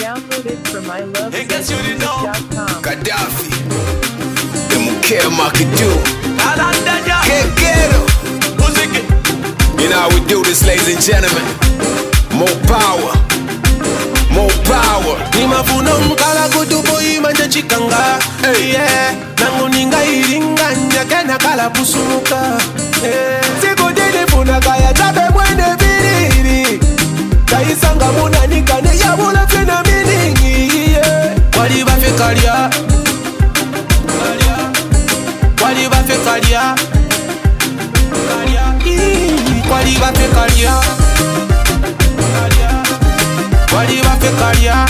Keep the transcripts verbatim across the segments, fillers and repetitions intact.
Downloaded from my love Hey, guess you didn't know. dot com. Gaddafi, them care Makadu, Kalanda, get ghetto. music. You know how we do this, ladies and gentlemen. More power, more power. Ni mafuno mkala kutupo imanje chikanga. Hey, yeah. Nangu ninga iringa nyake nakala pusumuka. Hey. Siku dini funa kaya tabe mwene biriri. Kaisanga muna nikane ya mula fina miningi. Yeah. Wali bafe kalia. Wali bafe kalia. Wali bafe kalia. Wali bafe kalia.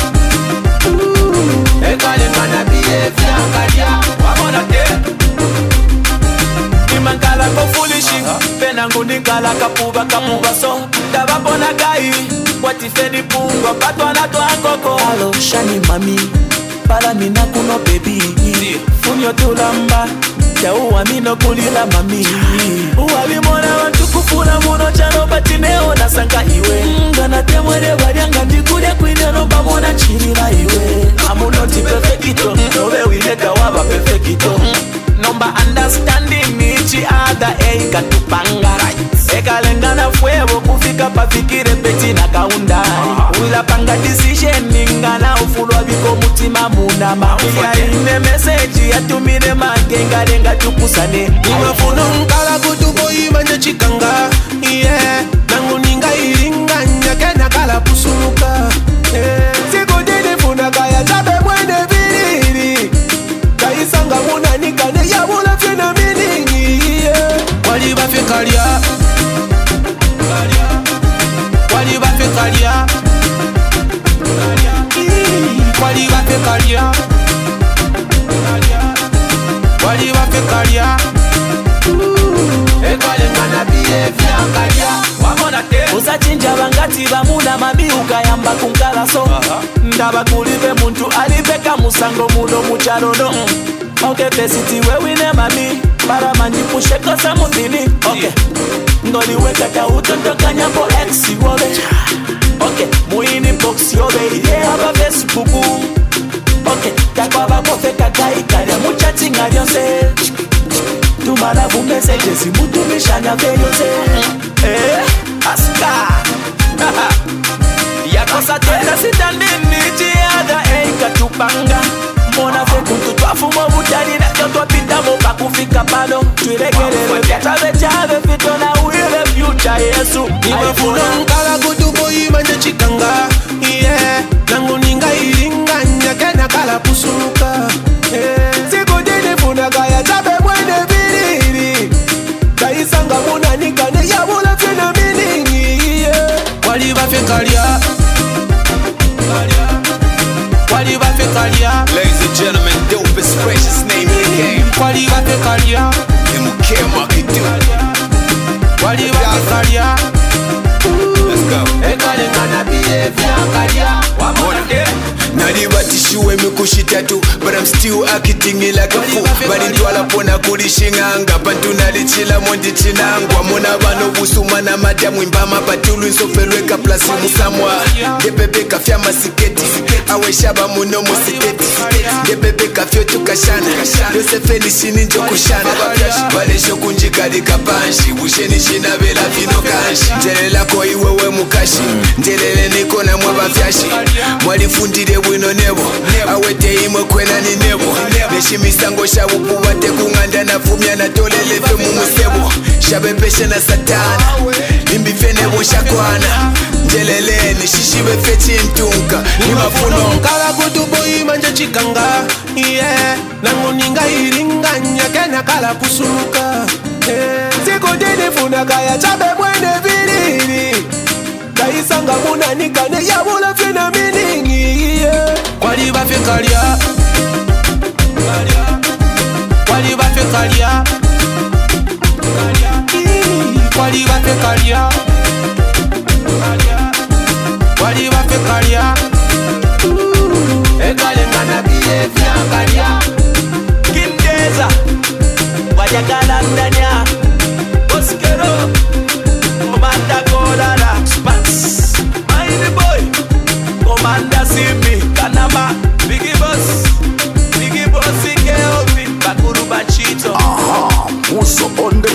Ekale mana biye fiangalia. Wamona te. Nimankala ko foolishi. Pena ngunikala kapuba kapuba so. Dababona gai. Watifeni pungo patwana twangoko. Hello, shani mami. Para mina kuno baby. Funyo tulamba. Ya uwa mino kulila mami. Uwali mona wantu kufuna muno chano batineo na sanga iwe. Ngana temwere warianga ndikude kwine no bamona chirila iwe. Amuno ti perfecto. Nowe wileka waba perfecto. Number understanding each other. Eka tupanga. Eka lengana fuego kufika pafikire peti na kaunda. Wila panga decision ningana ufulwa biko mutima muna mafia. Ine message ya tumine magenga lenga tukusane. Ni mafuno mkala kutupo imanje chikanga. Yeah. Nangu ninga iringa nyake nakala pusumuka. Yeah. Siku dini funa kaya tabe mwene biriri. Kaisanga muna nikane ya mula fina miningi. Yeah. Wali bafe kalia. Wali bafe kalia. Wali bafe kalia. Wali bafe kalia. Ekale mana biye fiangalia. Wamona te. Usachinja bangati bamuna mami ukayamba kunkala so. Ndaba kulive muntu alipeka musango muno mucharono. Okay, pesiti wewine mami. Para manjipushe kosa mutini. Okay. Ngoli weka ta utoto kanyambo ex wobe. Okay, muini box yobe ide haba Facebook. Okay, takwa bako feka kai kare mucha tinga yonse. Tumara bu messages mutu mishanya veyonse. Eh, aska. Yakosa tena sitandini chiada eka tupanga. Mona fe kuntu twafumo butani na joto pita mo pakufika palo. Tuiregelele vyatabe chave fito na uile future Yesu. Ni mafuno mkala kutupo imanje chikanga. Yeah. Nangu ninga iringa nyake nakala pusumuka. Yeah. Siku dini funa kaya tabe mwene biriri. Kaisanga muna nikane ya mula fina miningi. Yeah. Wali bafe kalia. Wali bafe kalia. Ladies and gentlemen, dopest, precious name in the game. Wali bafe kalia. Them care Makadu. Wali bafe kalia. Let's go. Ekale mana biye fiangalia. Wamona te. Nalibatishiwe mikushitatu, but I'm still acting like a fool. Balintwala pona kulishinganga, bantu nalichila mondi chinangwa. Mona bano busuma na madamu imbama batulu insofelweka plasi musamwa. Gebebe kafya masiketi, awe shaba muno musiketi. Gebebe kafyo tukashana, Yosefe nishini njo kushana. Balesho kunjikali kapanshi, busheni shina bela vino kanshi. Njelela ko iwewe mukashi, njelele niko na mweba fyashi. Mwalifundire bwino nebo, awete imwe kwena ni nebo. Neshimisango shabupu wate kunganda na fumya na tolele fe mumusebo. Shabepeshe na satana, limbi fe nebo shakwana. Njelele nishishibe fe chintunka. Ni mafuno mkala kutupo imanje chikanga. Yeah. Nangu ninga iringa nyake nakala pusumuka. Yeah. Siku dini funa kaya chabe mwene viriri. Kaisanga muna nikane ya mula fina miningi. Yeah. Wali bafe kalia. Wali bafe kalia. Wali bafe kalia. Wali bafe kalia. Ekale mana biye fiangalia. Kindeza. Wajagala ndania. Oskero. Komanda Kodala. Spats. Mighty boy. Komanda Simbi. so on the